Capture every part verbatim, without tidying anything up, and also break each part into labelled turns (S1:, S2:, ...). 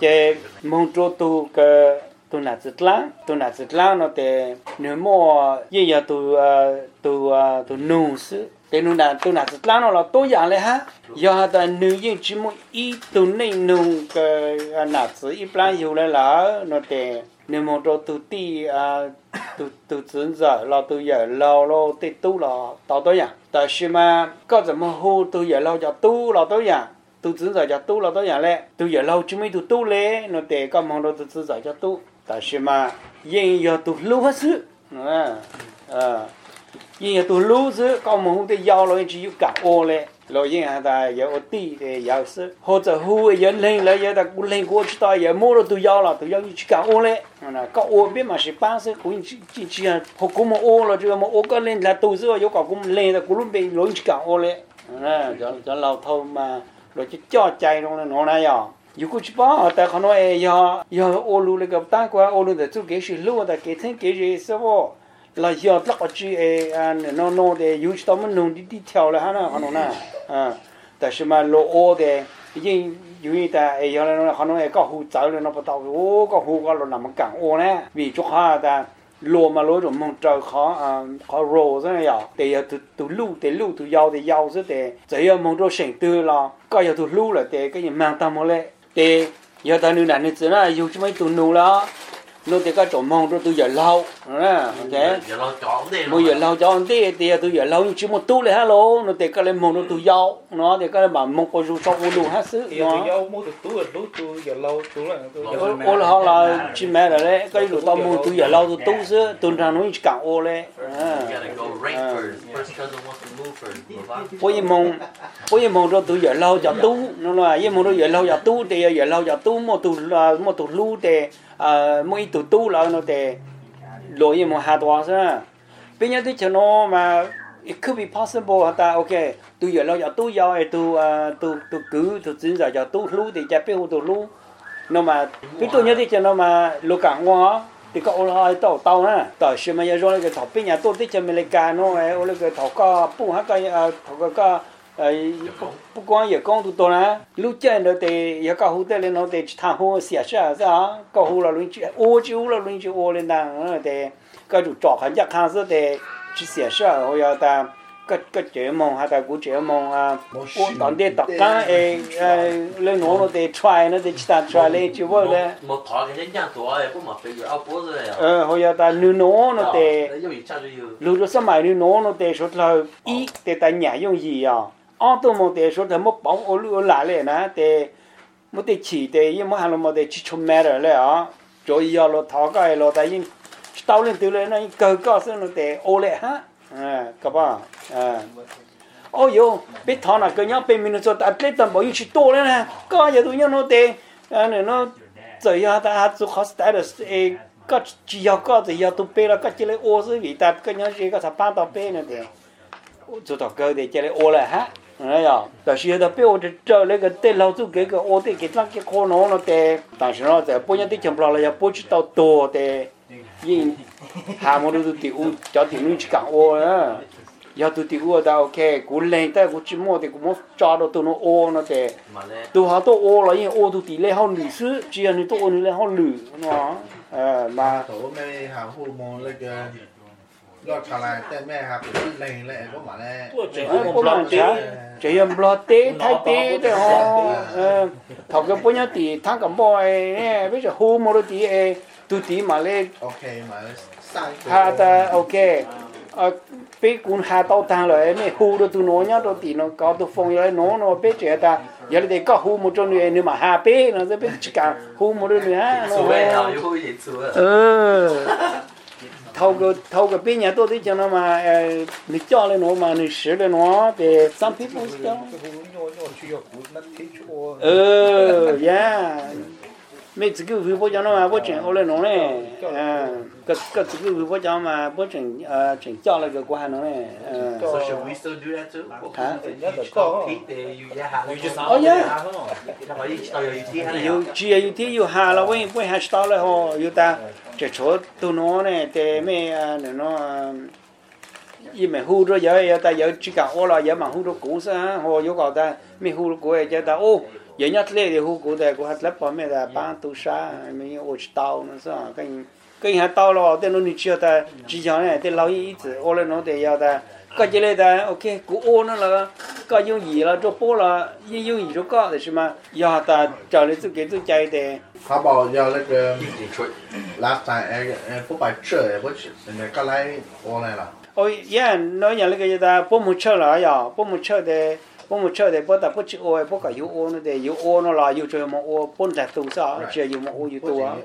S1: chế mong cho tu cái tu nát rất lắm tu nát rất lắm nó để nếu mà bây giờ tu tu tu nung sự để nung nát tu nát rất lắm nó là tối giảnเลยฮะgiờ ta nếu như chỉ một ít tu này nung cái nát sự ít plan nhiều lại là nó để nếu mà cho tu ti tu tu dưỡng giờ là tu giờ lâu lâu ti tu là tao tối giản tại sao mà có gì mà hô tu giờ lâu cho tu là tối giản tu dưỡng giờ cho tu là tối giản lẽ tu giờ lâu chỉ mới tu tu lẽ nó để có mong đâu tu dưỡng giờ cho tu tại sao mà yên giờ tu lưu hết sự à à yên giờ tu lưu sự có mong không thể giao rồi chỉ cả ô lẽ rồi yên hà ta giờ ô ti để giao sự hoặc者 hu giờ lên lại giờ ta cũng lên qua chỉ ta giờ mua rồi tu giao là tu giao chỉ cả ô lẽ là có ô biết mà sẽ bán sự cũng chỉ chỉ chỉ hoặc cũng một ô là chưa một ô có lên là tu sự giờ có cũng lên là cũng luôn bị rồi chỉ cả ô lẽ à cho cho lâu thôi mà rồi chỉ cho chạy trong nó này à dù có chỉ bảo tại họ nói giờ giờ ô lu cái ta qua ô lu để chú cái gì lu để cái thằng cái gì sao là giờ tất cả chỉ nó nó để dù cho mình nung đi đi theo là ha nó họ nói à tại sao mà lô ô để nhưng dù như ta giờ nó họ nói có hú chạy nó bắt đầu ô có hú có lo nằm cẳng ô nè vì chỗ họ ta lô mà lô rồi mong trời khó khó rồ thế này à để từ từ lu để lu từ giàu để giàu rất để chỉ là mong trời sinh từ là có giờ từ lu là để cái gì mang tâm một lệ để giờ ta nuôi đàn nuôi chữ là dù cho mấy tụi nuôi đó nuôi thì cái chỗ mong rồi tôi giờ lâu nè thế bây giờ lâu cho anh tí thì tôi giờ lâu nhưng chỉ một tu là hello nó thì cái lên mong rồi tôi giàu nó thì cái mà mong có dù sau lu hết sức
S2: nó giàu mua từ tu là tu tu giờ lâu tu là
S1: ô là họ là chỉ mẹ là đấy cái lúc tao mua tôi giờ lâu tôi tu chứ tuần ra nó chỉ cả ô đấy bây giờ mong bây giờ mong rồi tôi giờ lâu cho tu nó là bây giờ mong rồi giờ lâu cho tu thì giờ lâu cho tu một tu là một tu lu thì mỗi tu tu là nó thì lỗi gì mà hạt hoa sao bây giờ thì cho nó mà it could be possible hata okay tôi giờ lâu cho tu giàu ấy tu tu tu cứ tu chính giờ cho tu lu thì chắc biết tu lu nó mà cái tôi nhớ thì cho nó mà lu cảng hoa thì có ô hai tàu tàu nè tàu xem mà giờ rồi cái thầu bên nhà tôi thì cho mình lấy cá nó ấy ô cái thầu có bung hết cái thầu có ấy不光也讲到啦，路见到的也搞好的了，那的谈好写啥子啊，搞好了轮就我就了轮就我了那的，个就找看家看是的去写啥，我要的个个节目还的古节目啊，我当地大家诶诶，来弄了的 try 那的其他 try 嘞就我了。
S3: 冇台嘅人做诶，不冇飛住 outboard 嚟啊。
S1: 呃，我要的你弄了的，路咗上買你弄了的，說頭一的在nhà用意啊。ở tôi một để số thời một bóng ô lưu lại lên nè để một để chỉ để nhưng mà hàng là một để chỉ chôm mẹ rồi đấy à rồi giờ lo tháo cái lo tại nhưng tao lên từ lên nó cơ cơ xem nó để ô lệ ha à các bạn à ôi yo biết tháo là cái nhau bên mình cho đặt lên tầm bao nhiêu chỉ to lên nè có giờ tụi nhau nó để này nó giờ ya ta hát số khó status có chỉ giờ có giờ tụi bé là có chỉ lấy ô dưới vị ta cái nhau chỉ có thằng ba tao bé nữa để cho tao cơ để chỉ lấy ô lại ha đấy à, tại vì đó bây giờ trở lại cái tên lâu chú cái cái ô thì cái thằng cái khó nó nó để,但是nó在不然的情况下要不知道多的，因还没有丢叫丢你去干ô啊，要丢丢的 OK， 古人的古只么的古么抓到都能ô nó để，都好多ô了，因为ô都地来好绿是，只要你多你来好绿，喏，呃嘛。
S2: 头没还护摸那个。ยอดชาลายแต่แม่ครับเล่งเลยก็มาแล้ว
S1: có mà chỉ chỉ em lo té thay té đấy họ thằng cái bữa nhá thì thằng cầm bò nè bây giờ hú một đôi tí tu tí mà lên
S2: ok mà sang
S1: ha ta ok bây cũng ha tao thằng rồi nè hú đôi tu nó nhá đôi tí nó cao tu phong rồi nó nó bây giờ ta giờ để có hú một trong người nữa mà ha bé nó sẽ biết chỉ cả hú một đôi nữa ha ừ thâu cái thâu cái bên nhà tôi thì cho nó mà nị cho lên nó mà nị sửa lên nó để some people cho ừ yeah mấy cái cái vụ cho nó mà bố chuyện ô lên nó này à cái cái cái vụ cho mà bố chuyện chuyện cho lại cái quan nó này
S3: so should we still do that too
S1: hả
S3: oh
S1: yeah you chỉ you thì you hà là when when hash tao lại ho you ta chỉ chỗ tụi nó này để mấy nó y mà hú rồi giờ ta giờ chỉ cả ô là giờ mà hú rồi cũ sao họ yêu cầu ta mấy hú rồi cũ giờ ta ô giờ nhất lệ thì hú cụ để cụ hát lấp bỏ mẹ là bán tu sa mình ô chỉ tàu nó sao cái cái hạt tàu lo tên nó đi chưa ta chỉ cho này tên lâu ít ô lên nó để giao ta cái gì đây ta ok cụ ô nó là cái dùng gì là cho bố là dùng dùng gì cho có để xem mà giờ ta trở lại cái cái chạy để
S2: เขาบอกยาวเลยคือ last time เออผู้ไปเชื่อผู้เนี่ยก็ไล่โอ้เลยล่ะ
S1: ôi yeah nói nhà cái gì ta bố muốn chơi là ya bố muốn chơi để bố muốn chơi để bố ta bố chịu ô bố cả yêu ô nó để yêu ô nó là yêu chơi mà ô bố trả tu sao chơi yêu mà ô yêu tu á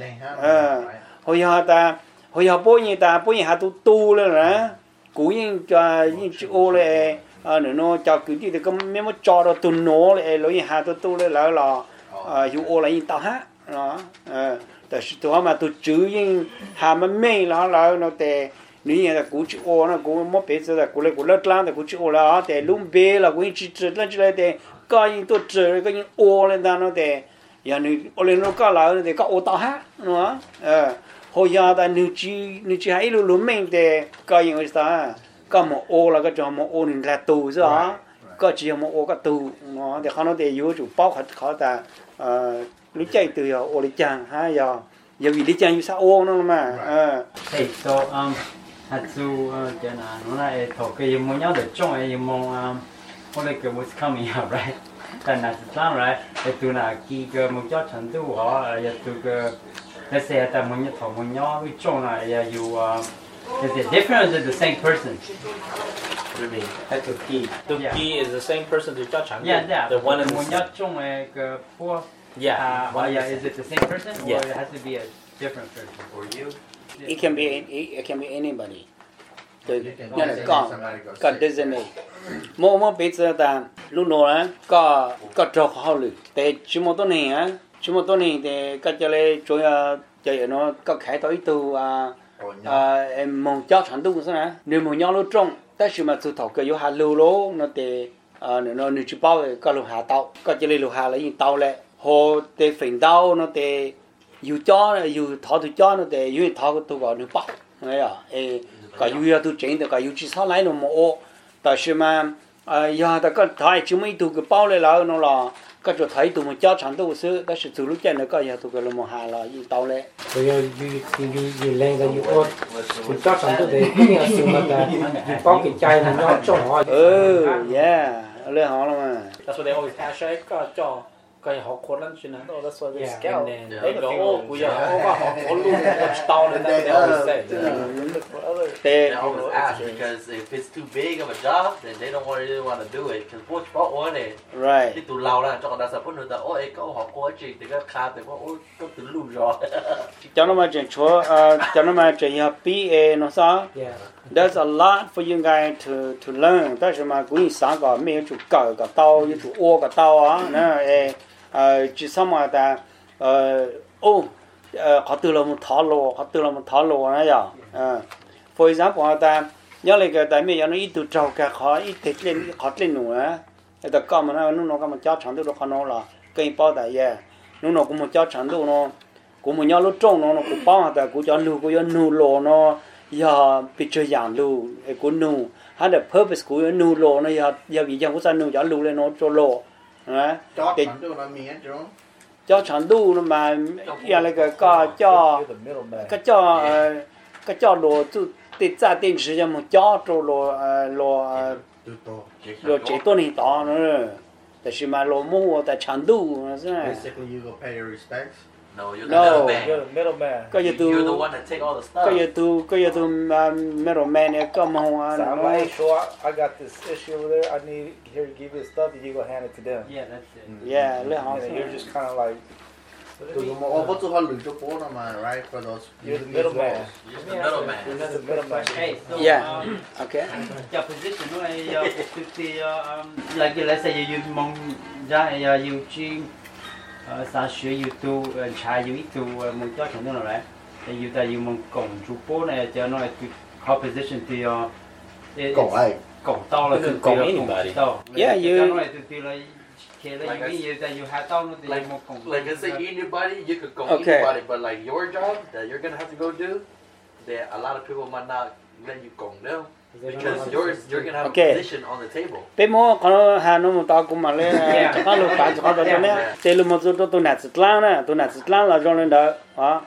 S1: ờ hồi giờ ta hồi giờ bố như ta bố như hạ tu tu lên nè cú như cho như chịu ô lên à nữa nó cho cứ đi thì có mấy mấy cho đó tu nó lên lối như hạ tu tu lên là là yêu ô là như tao hát đó ờแต่ตัวมาตัวจื้อยิ่งหามันไม่แล้วแล้วเราแต่นี่แต่กูจะโอ้นะกูไม่เป็นแต่กูเลยกูเลิกล้างแต่กูจะโอ้แล้วแต่ลุ่มเบลแล้วกูยิ่งจืดแล้วจืดแต่ก็ยิ่งตัวจืดก็ยิ่งโอ้เลยนะเราแต่อย่างนี้โอ้เลยเราก็แล้วแต่ก็โอ้ต่อฮะเนาะเออพอยาแต่นึกจีนึกจีให้รู้ลุ่มเองแต่ก็ยิ่งว่าก็มาโอ้แล้วก็จะมาโอ้นี่แหละตูใช่ไหมก็จะมาโอ้ก็ตูเนาะแต่เขาเราแต่อยู่จุดเป้าเขาเขาแต่เอ่อรู้ใจตัวโอลิจังฮะยาอย่าวิลิจังอยู่ซาโอนั่นมาเออ
S4: Hey so um hạt su cho nên nó lại thổ cái muốn nhau được trong ấy mong um hôm nay cái what's coming up right tại là sao right cái tu là khi cái muốn cho thành tu họ ya tu cái let's say tại muốn nhau thổ muốn nhau với trong là ya you is it different or is it the same person?
S3: What do you mean?
S4: At the key.
S5: The key is the same person to cho Chang.
S4: Yeah, yeah.
S5: The one in
S4: muốn nhau trong ấy cái four.
S5: Yeah.
S4: Uh, yeah, is it the same person or
S5: Yeah.
S4: it has to be a different person?
S3: For you?
S1: It can be it can be anybody. The nó là có có designate. Mỗi mỗi bây giờ ta lúc nào á có có trò khó lử.แต่chỉ mộtตัวnày á, chỉ mộtตัวnày thì cái cho lên chỗ chạy nó có khai tới từ à à em mong cho thành tu sao nè. Nếu mong nhau lúc trong, tại sao mà từ thầu cái vô hà lưu lố nó thì à nó nó chỉ bao cái lô hà tàu, cái cho lên lô hà là những tàu lệ. Họ thì phình tàu nó thì yêu cho yêu thọ thì cho nó thì yêu thọ cái tu gọi nó bao. Đấy à, ê cái yêu tu chính thì cái yêu chỉ sao lại nó mà ô. Tại sao mà à giờ ta có thấy chúng mấy tu cái bao lại là nó là cái chỗ thấy tụi mình cho chẳng tu sữa, cái sự từ lúc trên nó có giờ tụi cái là một hà là gì tàu lệ.
S6: Bây giờ you you you lên cái you ôn, chúng cho chẳng tu để cái nhà sự mà ta bao cái chai là nó cho họ.
S1: Ừ, yeah, lên họ là mà.
S5: That's what they always ask right? Có cho cái họ khôn lắm chứ nào. Oh, that's why they
S6: Yeah.
S5: scout.
S3: And then-
S5: They go, oh, we are oh, họ khôn luôn. It's tao nên they always say. Look for other.
S1: Thế
S3: They always ask because if it's too big of a job, then they don't want really want to do it. Because what's what one it?
S1: right.
S3: Cái tụ lâu là cho người ta sẽ phân được ôi câu họ có chuyện thì cái khá thì có ôi có từ lâu rồi.
S1: Cho nó mà chuyện chúa, cho nó mà chuyện học B A nó sao?
S6: Yeah.
S1: There's a lot for you guys to to learn. Tại sao mà cũng sáng có mấy chủ cờ cả tàu, như chủ ô cả tàu á, nè, ờ, chỉ xong mà ta, ờ, ô, họ từ là một thọ lô, họ từ là một thọ lô này à, ờ, for example ta, nhớ lại cái tại mấy nó ít từ trâu cả họ ít thịt lên, họ lên nữa, ta có mà nó nó có một cháu chẳng được nó nó là cây bao đại vậy, nó nó cũng một cháu chẳng được nó, cũng một nhau lúc trông nó nó cũng bao ta cũng cho nu cũng cho nu lô nó. giờ bị chơi dạng lưu của nu hắn được purpose của nu lô nó giờ giờ bị dạng của sao nu cho lưu lên nó cho lô đấy
S2: cho
S1: để
S2: chẳng tu là miếng chứ
S1: cho chẳng đủ nó mà giờ là cái có cho
S5: You're the middleman.
S1: cái cho ờ, cái cho lô tu để ra tiền sử dụng một cho cho lô ờ, lô ờ,
S2: tu to
S1: lô chế tuần hình to nữaแต่是mà lô muaแต่chẳng đủ nó thế này
S2: basically you go pay your respects
S3: No, you're
S1: No.
S3: the middleman.
S5: You're the middleman.
S1: có giờ
S3: You're the
S1: tu
S3: one that take all the stuff.
S1: có giờ tu có giờ tu middleman này có mà
S5: So I'm
S1: nó
S5: like, sure, I got this issue over there. I need here to give you stuff. And you go hand it to them.
S4: Yeah, that's it.
S1: yeah lấy họ
S5: And then you're just kind of like,
S2: tu mà ô có tu họ lười cho bố nó mà right for those
S5: you're the middleman.
S3: You're the middleman.
S5: You're the middleman.
S4: Hey, so
S1: Yeah.
S4: um,
S1: okay
S4: your position nó là uh, to the um, like let's say you you mong ra uh, you chi uh, sa sửa you tu uh, cha you tu uh, mong cho chẳng đâu right thì you ta you mong cổng chú bố này cho nó là to position to your it-
S2: cổng
S4: it's-
S2: ai
S4: cổng tao là
S5: You can
S4: từ
S5: cổng
S4: từ
S5: anybody.
S4: tao
S1: Yeah, you-
S4: cho nó là từ từ là khi là
S3: Like I
S4: you you ta you have tao nó thì
S3: Like,
S4: mong cổng
S3: like I say, anybody, you could go
S1: Okay.
S3: anybody, but like your job that you're gonna have to go do, that a lot of people might not let you go do. Because yours, you're gonna have
S1: Okay.
S3: a position on the table.
S1: bé mô có hà nó một tao cũng mà lên chắc có lục bán cho có đó nè tê lục một số tôi nãy sứt lang nè tôi nãy sứt lang là cho lên đó đó